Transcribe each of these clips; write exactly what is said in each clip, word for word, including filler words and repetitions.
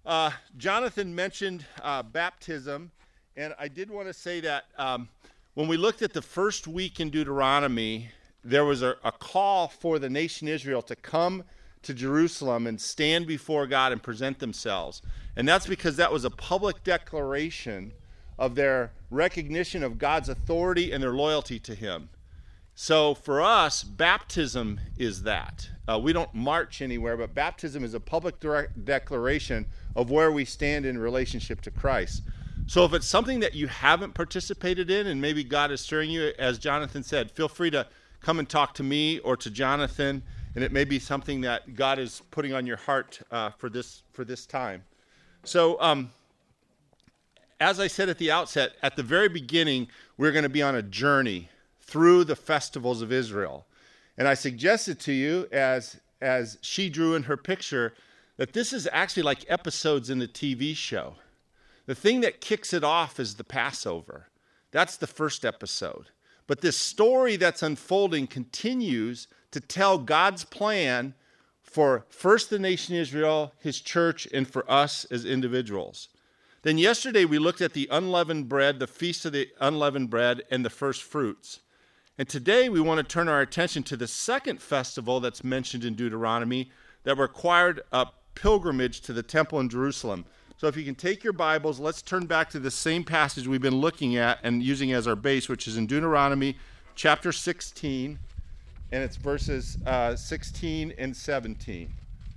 Uh, Jonathan mentioned uh, baptism, and I did want to say that um, when we looked at the first week in Deuteronomy, there was a, a call for the nation Israel to come to Jerusalem and stand before God and present themselves. And that's because that was a public declaration of their recognition of God's authority and their loyalty to him. So for us, baptism is that. Uh, we don't march anywhere, but baptism is a public direct declaration of where we stand in relationship to Christ. So if it's something that you haven't participated in and maybe God is stirring you, as Jonathan said, feel free to come and talk to me or to Jonathan, and it may be something that God is putting on your heart uh, for this for this time. So um, as I said at the outset, at the very beginning, we're going to be on a journey through the festivals of Israel. And I suggested to you, as as she drew in her picture, that this is actually like episodes in the T V show. The thing that kicks it off is the Passover. That's the first episode. But this story that's unfolding continues to tell God's plan for first the nation Israel, his church, and for us as individuals. Then yesterday we looked at the unleavened bread, the feast of the unleavened bread, and the first fruits. And today we want to turn our attention to the second festival that's mentioned in Deuteronomy that required a pilgrimage to the temple in Jerusalem. So if you can take your Bibles, let's turn back to the same passage we've been looking at and using as our base, which is in Deuteronomy chapter sixteen, and it's verses uh, sixteen and seventeen.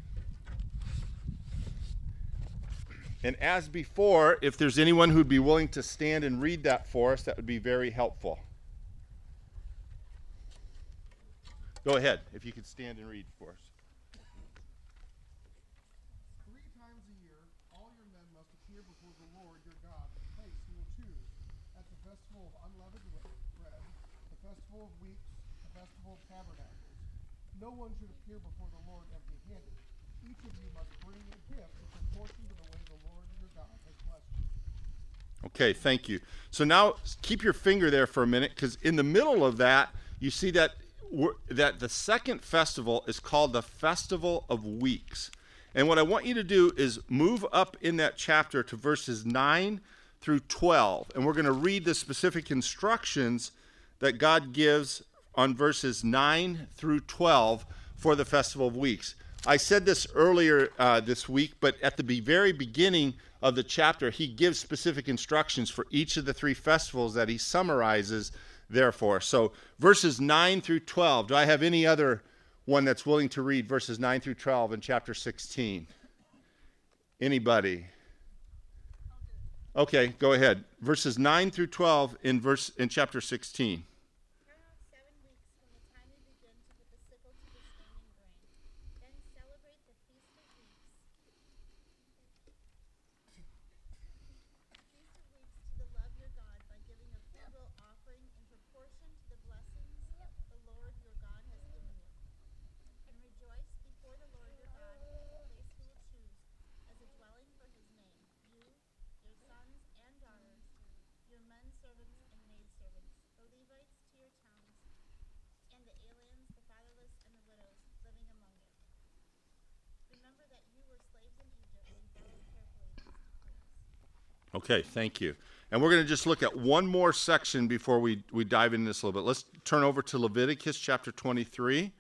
And as before, if there's anyone who'd be willing to stand and read that for us, that would be very helpful. Go ahead, if you could stand and read for us. Three times a year, all your men must appear before the Lord your God at the place he will choose, at the festival of unleavened bread, the festival of weeks, the festival of tabernacles. No one should appear before the Lord empty-handed. Each of you must bring a gift in proportion to the way the Lord your God has blessed you. Okay, thank you. So now keep your finger there for a minute, because in the middle of that, you see that that the second festival is called the Festival of Weeks. And what I want you to do is move up in that chapter to verses nine through twelve. And we're going to read the specific instructions that God gives on verses nine through twelve for the Festival of Weeks. I said this earlier uh, this week, but at the be- very beginning of the chapter, he gives specific instructions for each of the three festivals that he summarizes therefore. So verses nine through twelve. Do I have any other one that's willing to read verses nine through twelve in chapter sixteen? Anybody? Okay, go ahead. Verses nine through twelve in verse in chapter sixteen. Turn off seven weeks from the time you begin to put the sickle to the standing grain. Then celebrate the Feast of Weeks. Feast of Weeks to the Lord your God by giving a frugal offering in proportion to the blessings the Lord your God has given you. And rejoice before the Lord your God in the place he will choose as a dwelling for his name, you, your sons and daughters, your men servants and maidservants, the Levites to your towns, and the aliens, the fatherless, and the widows living among you. Remember that you were slaves in Egypt and follow carefully these decrees. Okay, thank you. And we're going to just look at one more section before we, we dive into this a little bit. Let's turn over to Leviticus chapter twenty-three.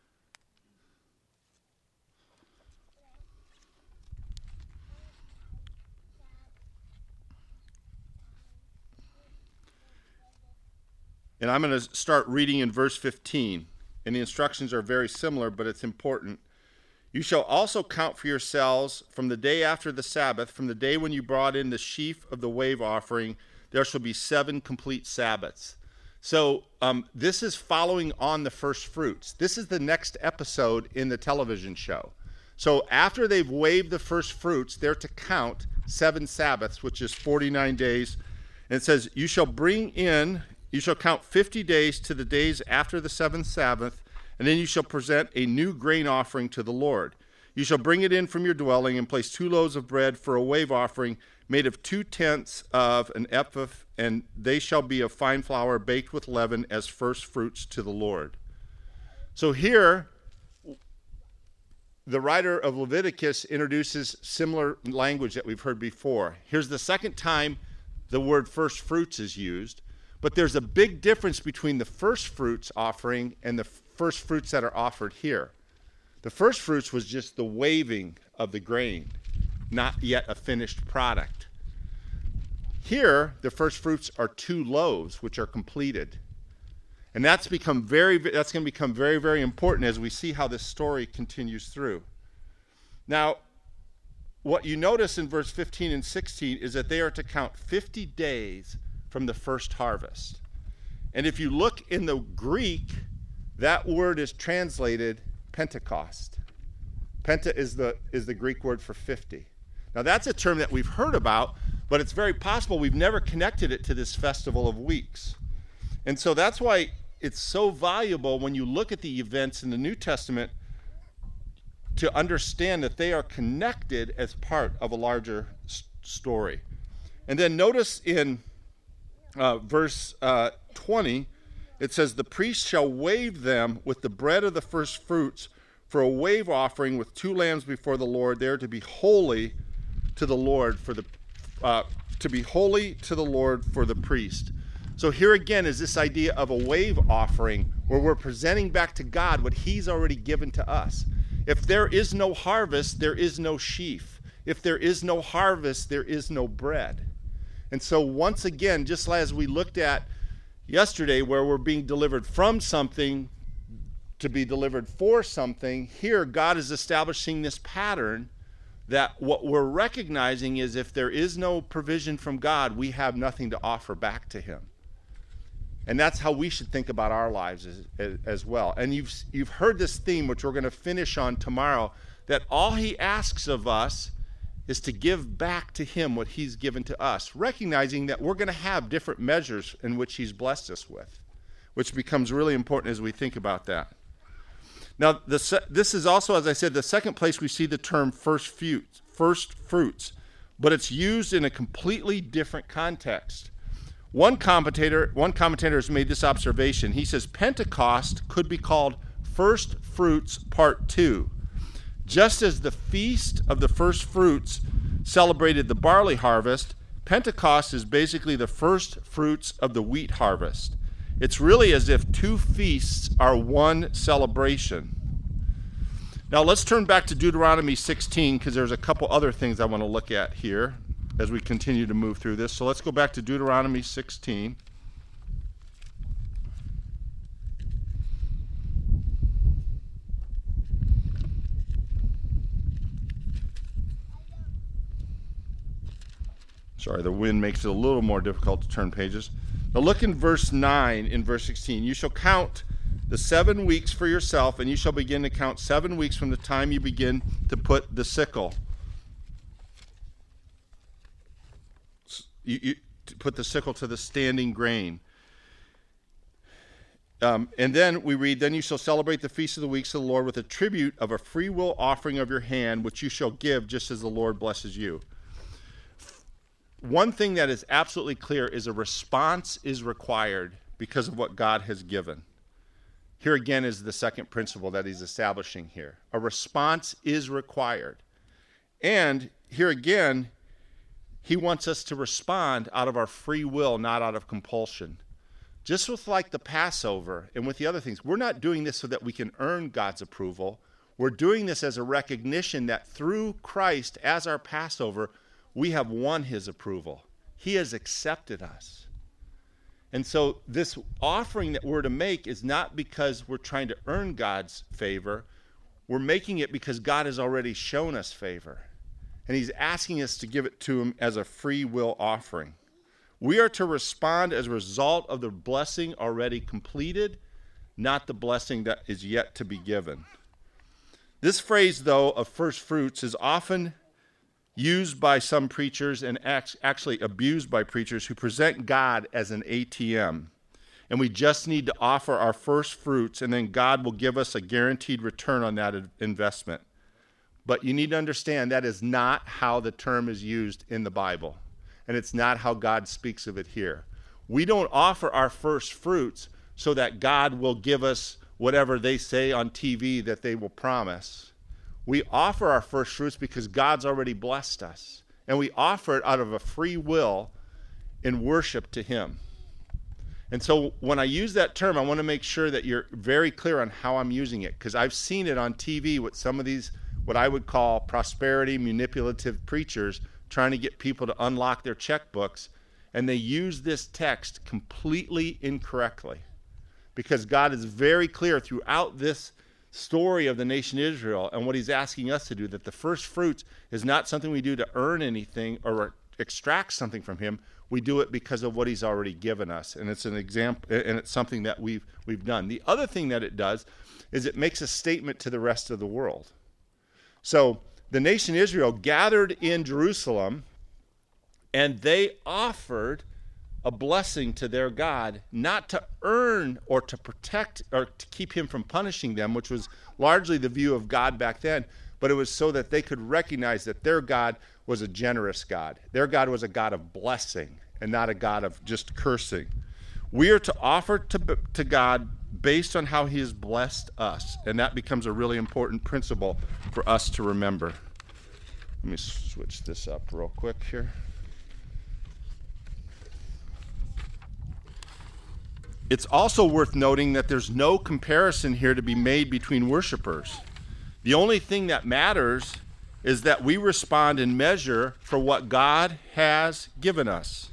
And I'm going to start reading in verse fifteen. And the instructions are very similar, but it's important. You shall also count for yourselves from the day after the Sabbath, from the day when you brought in the sheaf of the wave offering, there shall be seven complete Sabbaths. So um, this is following on the first fruits. This is the next episode in the television show. So after they've waved the first fruits, they're to count seven Sabbaths, which is forty-nine days. And it says, you shall bring in, you shall count fifty days to the days after the seventh Sabbath, and then you shall present a new grain offering to the Lord. You shall bring it in from your dwelling and place two loaves of bread for a wave offering made of two-tenths of an ephah, and they shall be of fine flour baked with leaven as first fruits to the Lord. So here, the writer of Leviticus introduces similar language that we've heard before. Here's the second time the word first fruits is used, but there's a big difference between the first fruits offering and the first fruits that are offered here. The first fruits was just the waving of the grain, not yet a finished product. Here, the first fruits are two loaves, which are completed. And that's become very, that's going to become very, very important as we see how this story continues through. Now, what you notice in verse fifteen and sixteen is that they are to count fifty days from the first harvest. And if you look in the Greek, that word is translated Pentecost. Penta is the is the Greek word for fifty. Now that's a term that we've heard about, but it's very possible we've never connected it to this festival of weeks. And so that's why it's so valuable when you look at the events in the New Testament to understand that they are connected as part of a larger s- story. And then notice in uh, verse uh, twenty, it says, the priest shall wave them with the bread of the first fruits for a wave offering with two lambs before the Lord. They are to be holy to the Lord for the uh, to be holy to the Lord for the priest. So here again is this idea of a wave offering where we're presenting back to God what he's already given to us. If there is no harvest, there is no sheaf. If there is no harvest, there is no bread. And so once again, just as we looked at yesterday where we're being delivered from something to be delivered for something, here God is establishing this pattern that what we're recognizing is if there is no provision from God, we have nothing to offer back to him. And that's how we should think about our lives as, as, as well. And you've, you've heard this theme, which we're going to finish on tomorrow, that all he asks of us is to give back to him what he's given to us, recognizing that we're going to have different measures in which he's blessed us with, which becomes really important as we think about that. Now, the, this is also, as I said, the second place we see the term first fruits, first fruits, but it's used in a completely different context. One commentator, one commentator has made this observation. He says Pentecost could be called first fruits part two. Just as the feast of the first fruits celebrated the barley harvest, Pentecost is basically the first fruits of the wheat harvest. It's really as if two feasts are one celebration. Now let's turn back to Deuteronomy sixteen because there's a couple other things I want to look at here as we continue to move through this. So let's go back to Deuteronomy sixteen. Sorry, the wind makes it a little more difficult to turn pages. Now look in verse nine in verse sixteen. You shall count the seven weeks for yourself, and you shall begin to count seven weeks from the time you begin to put the sickle. You, you to put the sickle to the standing grain. Um, and then we read, then you shall celebrate the feast of the weeks of the Lord with a tribute of a free will offering of your hand, which you shall give just as the Lord blesses you. One thing that is absolutely clear is a response is required because of what God has given. Here again is the second principle that he's establishing here. A response is required. And here again, he wants us to respond out of our free will, not out of compulsion. Just with like the Passover and with the other things, we're not doing this so that we can earn God's approval. We're doing this as a recognition that through Christ as our Passover, we have won his approval. He has accepted us. And so this offering that we're to make is not because we're trying to earn God's favor. We're making it because God has already shown us favor. And he's asking us to give it to him as a free will offering. We are to respond as a result of the blessing already completed, not the blessing that is yet to be given. This phrase, though, of first fruits is often used by some preachers and actually abused by preachers who present God as an A T M. And we just need to offer our first fruits, and then God will give us a guaranteed return on that investment. But you need to understand that is not how the term is used in the Bible. And it's not how God speaks of it here. We don't offer our first fruits so that God will give us whatever they say on T V that they will promise. We offer our first fruits because God's already blessed us. And we offer it out of a free will in worship to him. And so when I use that term, I want to make sure that you're very clear on how I'm using it, because I've seen it on T V with some of these, what I would call prosperity manipulative preachers, trying to get people to unlock their checkbooks, and they use this text completely incorrectly. Because God is very clear throughout this story of the nation Israel and what he's asking us to do, that the first fruits is not something we do to earn anything or extract something from him. We do it because of what he's already given us. And it's an example, and it's something that we've we've done. The other thing that it does is it makes a statement to the rest of the world. So the nation Israel gathered in Jerusalem, and they offered a blessing to their God, not to earn or to protect or to keep him from punishing them, which was largely the view of God back then, but it was so that they could recognize that their God was a generous God. Their God was a God of blessing and not a God of just cursing. We are to offer to, to God based on how he has blessed us, and that becomes a really important principle for us to remember. Let me switch this up real quick here. It's also worth noting that there's no comparison here to be made between worshipers. The only thing that matters is that we respond in measure for what God has given us.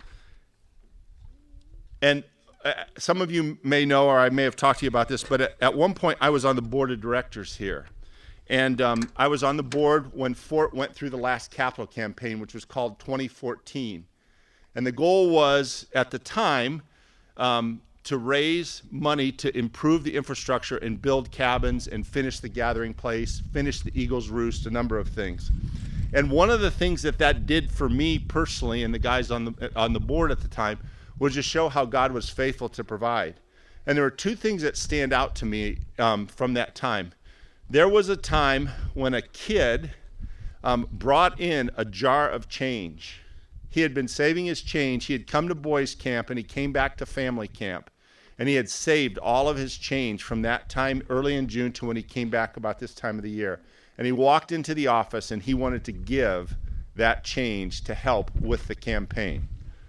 And uh, some of you may know, or I may have talked to you about this, but at, at one point I was on the board of directors here. And um, I was on the board when Fort went through the last capital campaign, which was called twenty fourteen. And the goal was, at the time, um, to raise money to improve the infrastructure and build cabins and finish the gathering place, finish the Eagles Roost, a number of things. And one of the things that that did for me personally and the guys on the on the board at the time was just show how God was faithful to provide. And there were two things that stand out to me um, from that time. There was a time when a kid um, brought in a jar of change. He had been saving his change. He had come to boys camp and he came back to family camp. And he had saved all of his change from that time early in June to when he came back about this time of the year. And he walked into the office and he wanted to give that change to help with the campaign.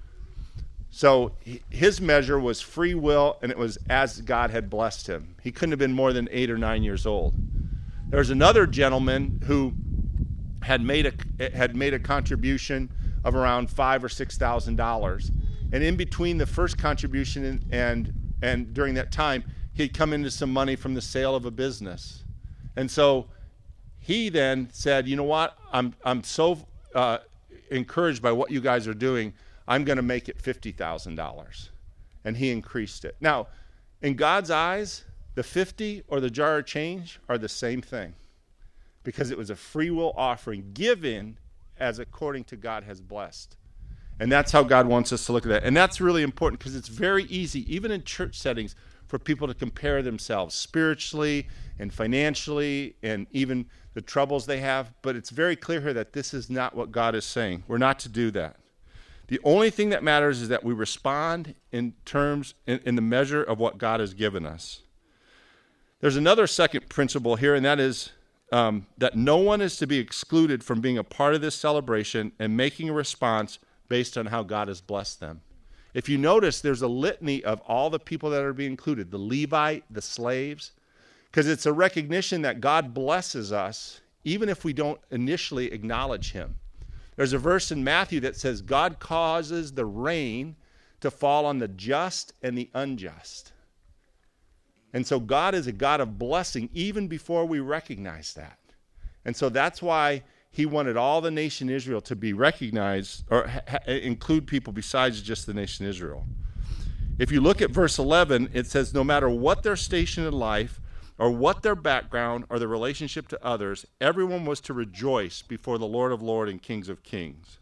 So his measure was free will, and it was as God had blessed him. He couldn't have been more than eight or nine years old. There was another gentleman who had made a had made a contribution of around five or six thousand dollars, and in between the first contribution and, and and during that time, he'd come into some money from the sale of a business, and so he then said, "You know what? I'm I'm so uh, encouraged by what you guys are doing. I'm going to make it fifty thousand dollars," and he increased it. Now, in God's eyes, the fifty or the jar of change are the same thing, because it was a free will offering given as according to God has blessed. And that's how God wants us to look at that. And that's really important, because it's very easy, even in church settings, for people to compare themselves spiritually and financially and even the troubles they have. But it's very clear here that this is not what God is saying. We're not to do that. The only thing that matters is that we respond in terms, in, in the measure of what God has given us. There's another second principle here, and that is um, that no one is to be excluded from being a part of this celebration and making a response based on how God has blessed them. If you notice, there's a litany of all the people that are being included, the Levite, the slaves, because it's a recognition that God blesses us even if we don't initially acknowledge him. There's a verse in Matthew that says God causes the rain to fall on the just and the unjust. And so God is a God of blessing even before we recognize that. And so that's why he wanted all the nation Israel to be recognized, or ha- include people besides just the nation Israel. If you look at verse eleven, it says no matter what their station in life or what their background or their relationship to others, everyone was to rejoice before the Lord of Lords and Kings of Kings.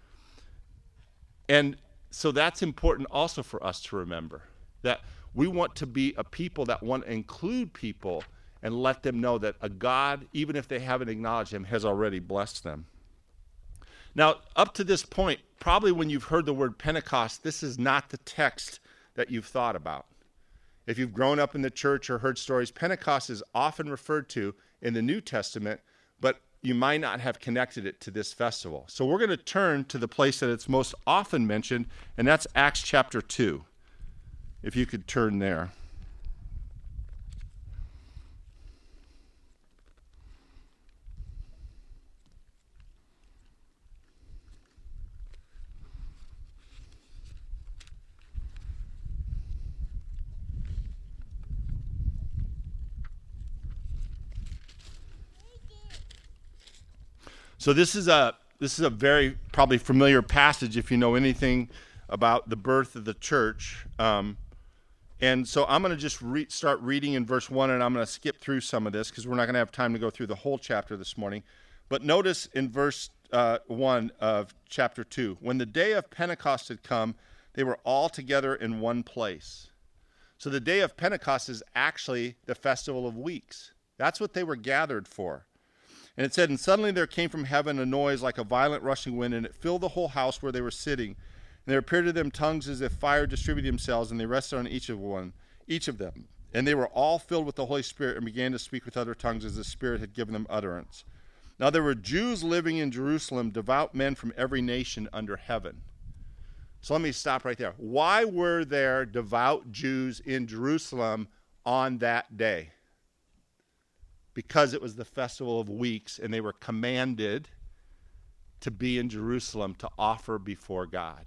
And so that's important also for us to remember, that we want to be a people that want to include people and let them know that a God, even if they haven't acknowledged him, has already blessed them. Now, up to this point, probably when you've heard the word Pentecost, this is not the text that you've thought about. If you've grown up in the church or heard stories, Pentecost is often referred to in the New Testament you might not have connected it to this festival. So we're going to turn to the place that it's most often mentioned, and that's Acts chapter two. If you could turn there. So this is a this is a very probably familiar passage if you know anything about the birth of the church. Um, and so I'm going to just re- start reading in verse one, and I'm going to skip through some of this because we're not going to have time to go through the whole chapter this morning. But notice in verse uh, one of chapter two, when the day of Pentecost had come, they were all together in one place. So the day of Pentecost is actually the festival of weeks. That's what they were gathered for. And it said, and suddenly there came from heaven a noise like a violent rushing wind, and it filled the whole house where they were sitting. And there appeared to them tongues as if fire distributed themselves, and they rested on each of one, each of them. And they were all filled with the Holy Spirit and began to speak with other tongues as the Spirit had given them utterance. Now there were Jews living in Jerusalem, devout men from every nation under heaven. So let me stop right there. Why were there devout Jews in Jerusalem on that day? Because it was the festival of weeks, and they were commanded to be in Jerusalem to offer before God.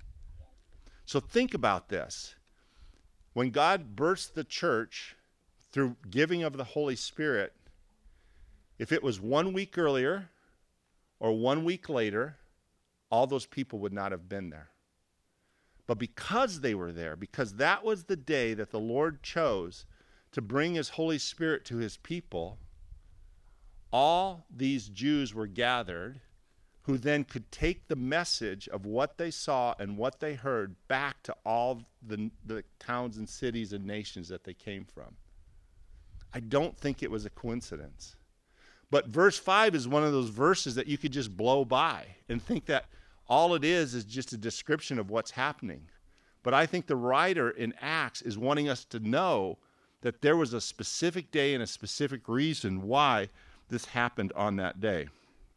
So think about this. When God births the church through giving of the Holy Spirit, if it was one week earlier or one week later, all those people would not have been there. But because they were there, because that was the day that the Lord chose to bring his Holy Spirit to his people, all these Jews were gathered who then could take the message of what they saw and what they heard back to all the, the towns and cities and nations that they came from. I don't think it was a coincidence. But verse five is one of those verses that you could just blow by and think that all it is is just a description of what's happening. But I think the writer in Acts is wanting us to know that there was a specific day and a specific reason why this happened on that day.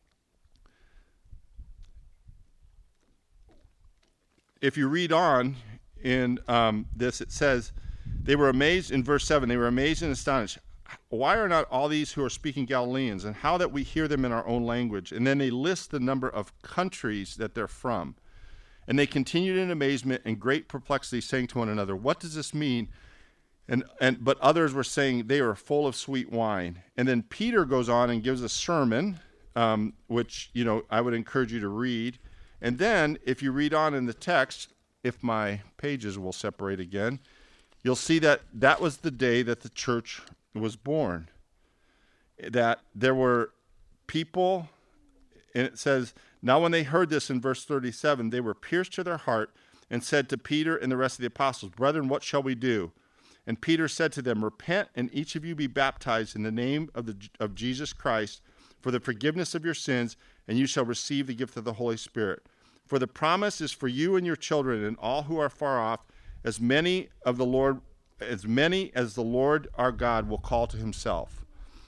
If you read on in um, this, it says, they were amazed, in verse seven, they were amazed and astonished. Why are not all these who are speaking Galileans, and how that we hear them in our own language? And then they list the number of countries that they're from. And they continued in amazement and great perplexity, saying to one another, what does this mean? And, and but others were saying they are full of sweet wine. And then Peter goes on and gives a sermon, um, which, you know, I would encourage you to read. And then if you read on in the text, if my pages will separate again, you'll see that that was the day that the church was born. That there were people, and it says, now when they heard this in verse thirty-seven, they were pierced to their heart and said to Peter and the rest of the apostles, brethren, what shall we do? And Peter said to them, repent, and each of you be baptized in the name of, the, of Jesus Christ for the forgiveness of your sins, and you shall receive the gift of the Holy Spirit. For the promise is for you and your children and all who are far off, as many of the Lord, as many as the Lord our God will call to himself.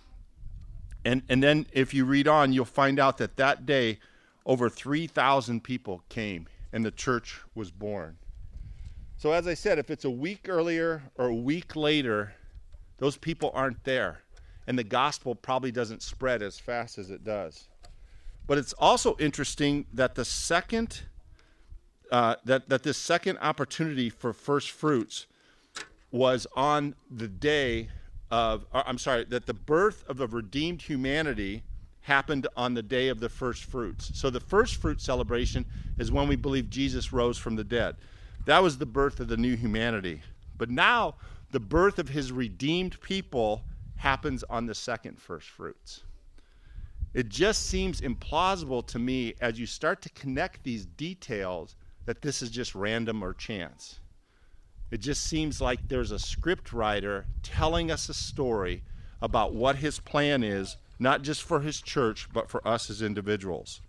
And, and then if you read on, you'll find out that that day over three thousand people came and the church was born. So as I said, if it's a week earlier or a week later, those people aren't there. And the gospel probably doesn't spread as fast as it does. But it's also interesting that the second, uh, that, that this second opportunity for first fruits was on the day of, or, I'm sorry, that the birth of the redeemed humanity happened on the day of the first fruits. So the first fruit celebration is when we believe Jesus rose from the dead. That was the birth of the new humanity. But now the birth of his redeemed people happens on the second first fruits. It just seems implausible to me as you start to connect these details that this is just random or chance. It just seems like there's a script writer telling us a story about what his plan is, not just for his church, but for us as individuals.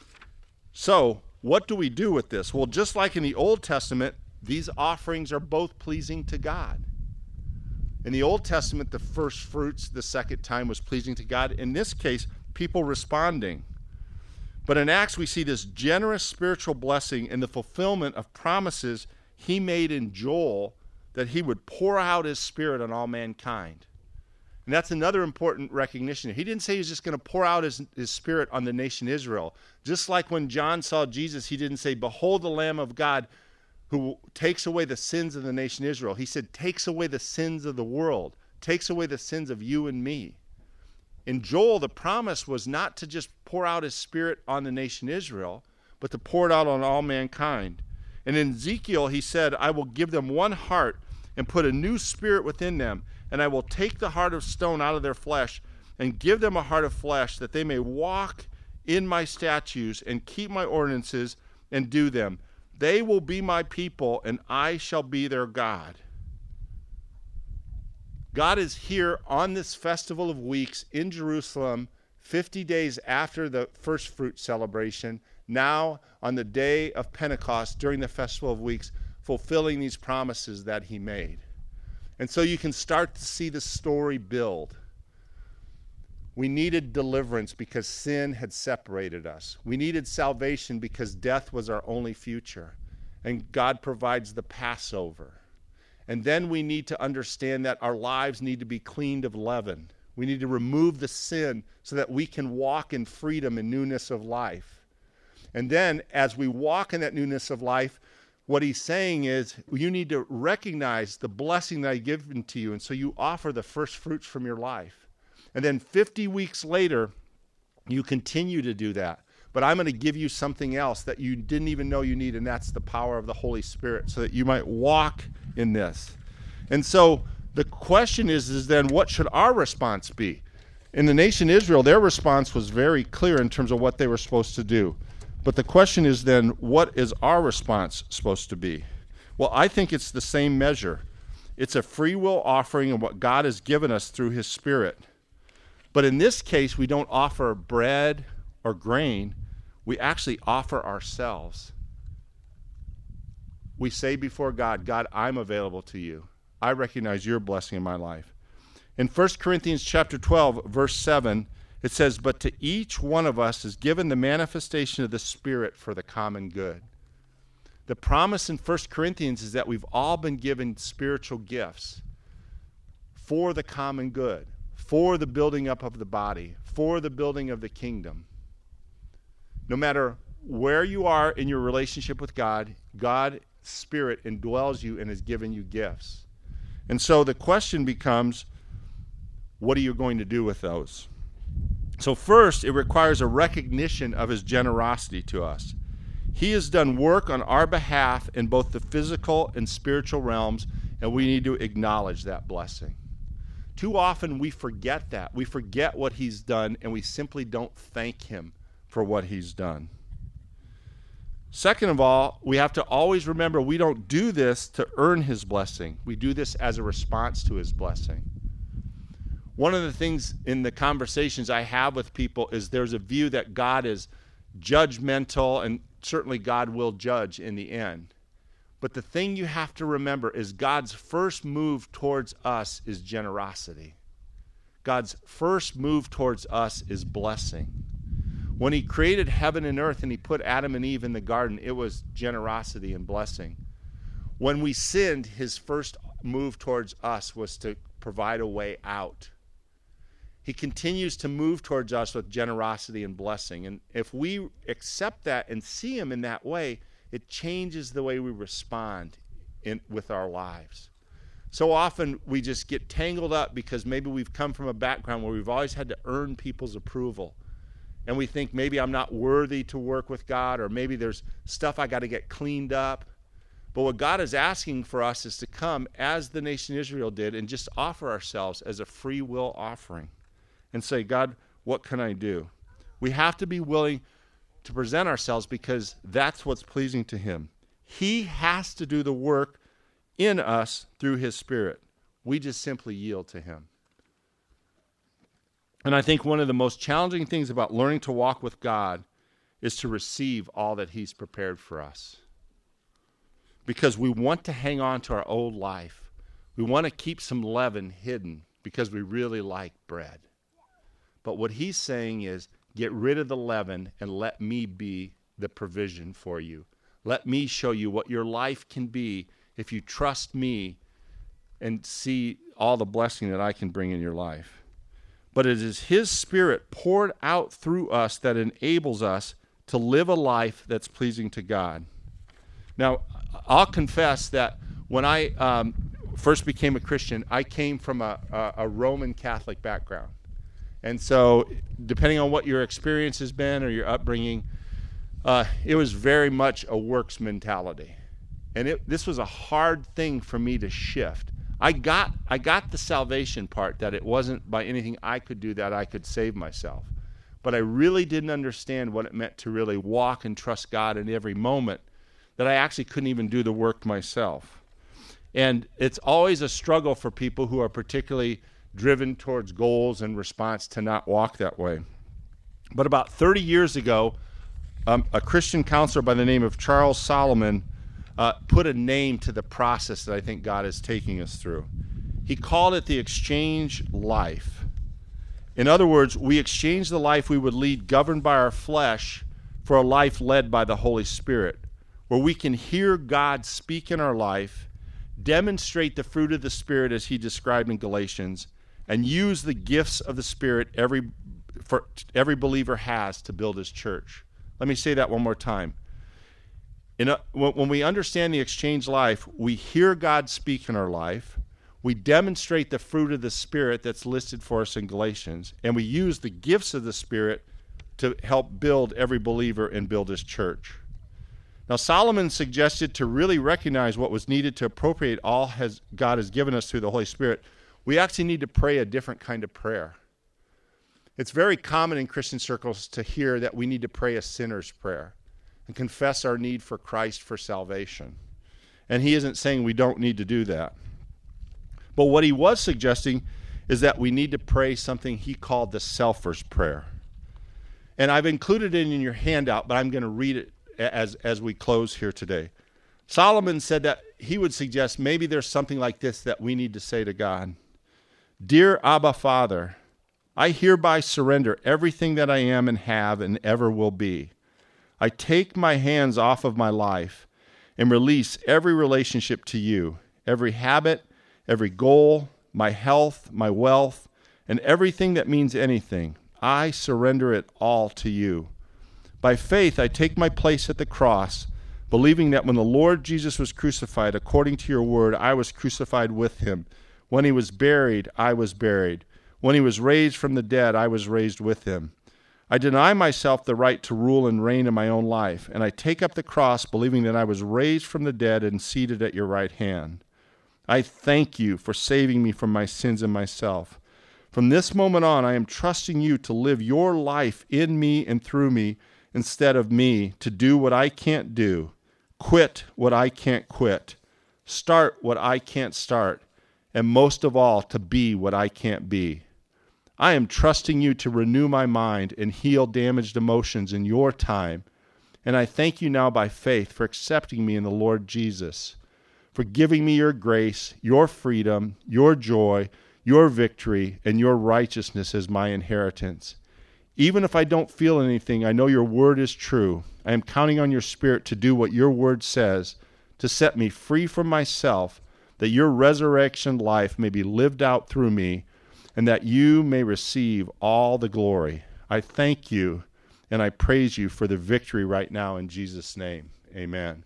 So, what do we do with this? Well, just like in the Old Testament, these offerings are both pleasing to God. In the Old Testament, the first fruits the second time was pleasing to God. In this case, people responding. But in Acts, we see this generous spiritual blessing and the fulfillment of promises he made in Joel that he would pour out his Spirit on all mankind. And that's another important recognition. He didn't say he was just going to pour out his, his Spirit on the nation Israel. Just like when John saw Jesus, he didn't say, "Behold the Lamb of God who takes away the sins of the nation Israel." He said, takes away the sins of the world, takes away the sins of you and me. In Joel, the promise was not to just pour out his Spirit on the nation Israel, but to pour it out on all mankind. And in Ezekiel, he said, "I will give them one heart and put a new spirit within them, and I will take the heart of stone out of their flesh and give them a heart of flesh, that they may walk in my statutes and keep my ordinances and do them. They will be my people, and I shall be their God." God is here on this Festival of Weeks in Jerusalem, fifty days after the first fruit celebration, now on the day of Pentecost during the Festival of Weeks, fulfilling these promises that he made. And so you can start to see the story build. We needed deliverance because sin had separated us. We needed salvation because death was our only future. And God provides the Passover. And then we need to understand that our lives need to be cleaned of leaven. We need to remove the sin so that we can walk in freedom and newness of life. And then as we walk in that newness of life, what he's saying is you need to recognize the blessing that I've given to you. And so you offer the first fruits from your life. And then fifty weeks later, you continue to do that. But I'm going to give you something else that you didn't even know you need, and that's the power of the Holy Spirit, so that you might walk in this. And so the question is, is then what should our response be? In the nation Israel, their response was very clear in terms of what they were supposed to do. But the question is then, what is our response supposed to be? Well, I think it's the same measure. It's a free will offering of what God has given us through his Spirit. But in this case, we don't offer bread or grain. We actually offer ourselves. We say before God, "God, I'm available to you. I recognize your blessing in my life." In First Corinthians chapter twelve, verse seven, it says, "But to each one of us is given the manifestation of the Spirit for the common good." The promise in First Corinthians is that we've all been given spiritual gifts for the common good, for the building up of the body, for the building of the kingdom. No matter where you are in your relationship with God, God's Spirit indwells you and has given you gifts. And so the question becomes, what are you going to do with those? So first, it requires a recognition of his generosity to us. He has done work on our behalf in both the physical and spiritual realms, and we need to acknowledge that blessing. Too often we forget that. We forget what he's done, and we simply don't thank him for what he's done. Second of all, we have to always remember we don't do this to earn his blessing. We do this as a response to his blessing. One of the things in the conversations I have with people is there's a view that God is judgmental, and certainly God will judge in the end. But the thing you have to remember is God's first move towards us is generosity. God's first move towards us is blessing. When he created heaven and earth and he put Adam and Eve in the garden, it was generosity and blessing. When we sinned, his first move towards us was to provide a way out. He continues to move towards us with generosity and blessing. And if we accept that and see him in that way, it changes the way we respond in, with our lives. So often we just get tangled up because maybe we've come from a background where we've always had to earn people's approval. And we think maybe I'm not worthy to work with God, or maybe there's stuff I got to get cleaned up. But what God is asking for us is to come as the nation Israel did and just offer ourselves as a free will offering and say, "God, what can I do?" We have to be willing to present ourselves because that's what's pleasing to him. He has to do the work in us through his Spirit. We just simply yield to him. And I think one of the most challenging things about learning to walk with God is to receive all that he's prepared for us. Because we want to hang on to our old life. We want to keep some leaven hidden because we really like bread. But what he's saying is, get rid of the leaven and let me be the provision for you. Let me show you what your life can be if you trust me and see all the blessing that I can bring in your life. But it is his Spirit poured out through us that enables us to live a life that's pleasing to God. Now, I'll confess that when I um, first became a Christian, I came from a, a, a Roman Catholic background. And so, depending on what your experience has been or your upbringing, uh, it was very much a works mentality. And it, this was a hard thing for me to shift. I got I got the salvation part, that it wasn't by anything I could do that I could save myself. But I really didn't understand what it meant to really walk and trust God in every moment, that I actually couldn't even do the work myself. And it's always a struggle for people who are particularly driven towards goals and response to not walk that way. But about thirty years ago, um, a Christian counselor by the name of Charles Solomon uh, put a name to the process that I think God is taking us through. He called it the exchange life. In other words, we exchange the life we would lead governed by our flesh for a life led by the Holy Spirit, where we can hear God speak in our life, demonstrate the fruit of the Spirit as he described in Galatians, and use the gifts of the Spirit every for every believer has to build his church. Let me say that one more time. In a, when we understand the exchange life, we hear God speak in our life, we demonstrate the fruit of the Spirit that's listed for us in Galatians, and we use the gifts of the Spirit to help build every believer and build his church. Now, Solomon suggested to really recognize what was needed to appropriate all has God has given us through the Holy Spirit, we actually need to pray a different kind of prayer. It's very common in Christian circles to hear that we need to pray a sinner's prayer and confess our need for Christ for salvation. And he isn't saying we don't need to do that. But what he was suggesting is that we need to pray something he called the selfer's prayer. And I've included it in your handout, but I'm going to read it as, as we close here today. Solomon said that he would suggest maybe there's something like this that we need to say to God. Dear Abba Father, I hereby surrender everything that I am and have and ever will be. I take my hands off of my life and release every relationship to you, every habit, every goal, my health, my wealth, and everything that means anything. I surrender it all to you. By faith, I take my place at the cross, believing that when the Lord Jesus was crucified, according to your word, I was crucified with him. When he was buried, I was buried. When he was raised from the dead, I was raised with him. I deny myself the right to rule and reign in my own life, and I take up the cross, believing that I was raised from the dead and seated at your right hand. I thank you for saving me from my sins and myself. From this moment on, I am trusting you to live your life in me and through me instead of me, to do what I can't do, quit what I can't quit, start what I can't start, and most of all, to be what I can't be. I am trusting you to renew my mind and heal damaged emotions in your time, and I thank you now by faith for accepting me in the Lord Jesus, for giving me your grace, your freedom, your joy, your victory, and your righteousness as my inheritance. Even if I don't feel anything, I know your word is true. I am counting on your Spirit to do what your word says, to set me free from myself, that your resurrection life may be lived out through me, and that you may receive all the glory. I thank you, and I praise you for the victory right now in Jesus' name. Amen.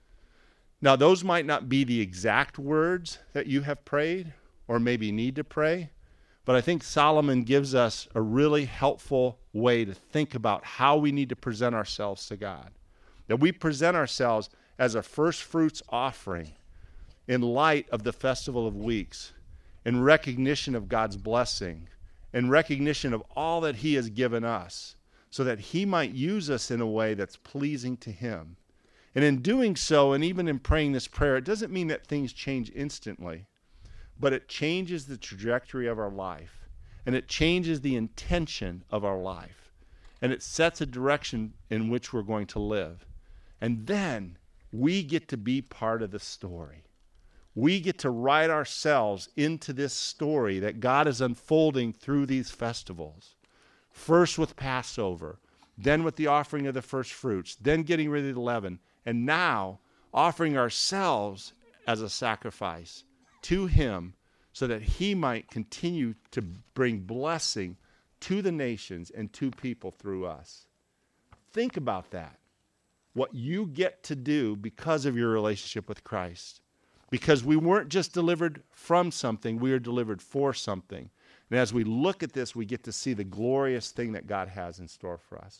Now, those might not be the exact words that you have prayed or maybe need to pray, but I think Solomon gives us a really helpful way to think about how we need to present ourselves to God. That we present ourselves as a first fruits offering in light of the Festival of Weeks, in recognition of God's blessing, in recognition of all that he has given us, so that he might use us in a way that's pleasing to him. And in doing so, and even in praying this prayer, it doesn't mean that things change instantly, but it changes the trajectory of our life, and it changes the intention of our life, and it sets a direction in which we're going to live. And then we get to be part of the story. We get to write ourselves into this story that God is unfolding through these festivals. First with Passover, then with the offering of the first fruits, then getting rid of the leaven, and now offering ourselves as a sacrifice to him so that he might continue to bring blessing to the nations and to people through us. Think about that. What you get to do because of your relationship with Christ. Because we weren't just delivered from something, we are delivered for something. And as we look at this, we get to see the glorious thing that God has in store for us.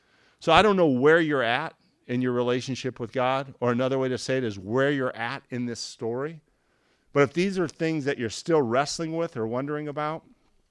So I don't know where you're at in your relationship with God, or another way to say it is where you're at in this story. But if these are things that you're still wrestling with or wondering about,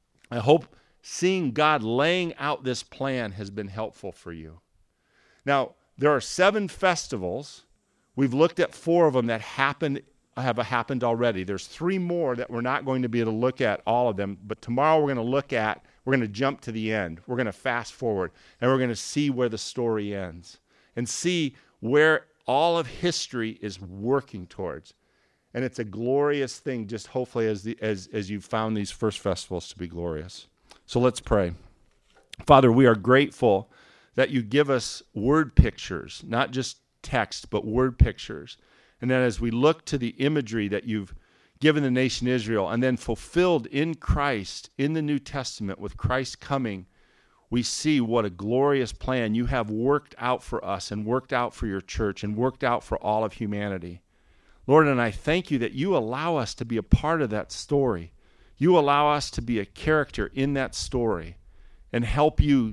I hope seeing God laying out this plan has been helpful for you. Now, there are seven festivals. We've looked at four of them that happened, have happened already. There's three more that we're not going to be able to look at all of them, but tomorrow we're going to look at, we're going to jump to the end. We're going to fast forward, and we're going to see where the story ends and see where all of history is working towards. And it's a glorious thing, just hopefully as, the, as, as you've found these first festivals to be glorious. So let's pray. Father, we are grateful that you give us word pictures, not just text, but word pictures. And then as we look to the imagery that you've given the nation Israel and then fulfilled in Christ in the New Testament with Christ coming, we see what a glorious plan you have worked out for us and worked out for your church and worked out for all of humanity. Lord, and I thank you that you allow us to be a part of that story. You allow us to be a character in that story and help you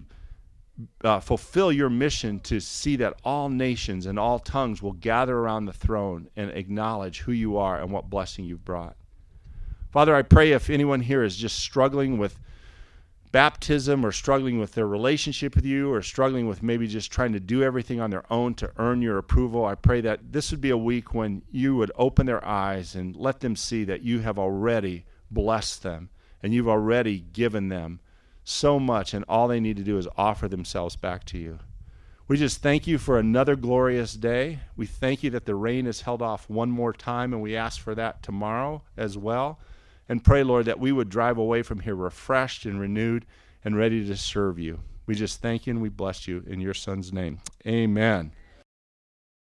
uh, fulfill your mission to see that all nations and all tongues will gather around the throne and acknowledge who you are and what blessing you've brought. Father, I pray if anyone here is just struggling with baptism or struggling with their relationship with you or struggling with maybe just trying to do everything on their own to earn your approval, I pray that this would be a week when you would open their eyes and let them see that you have already blessed them and you've already given them so much, and all they need to do is offer themselves back to you. We just thank you for another glorious day. We thank you that the rain is held off one more time, and we ask for that tomorrow as well. And pray, Lord, that we would drive away from here refreshed and renewed and ready to serve you. We just thank you and we bless you in your Son's name. Amen.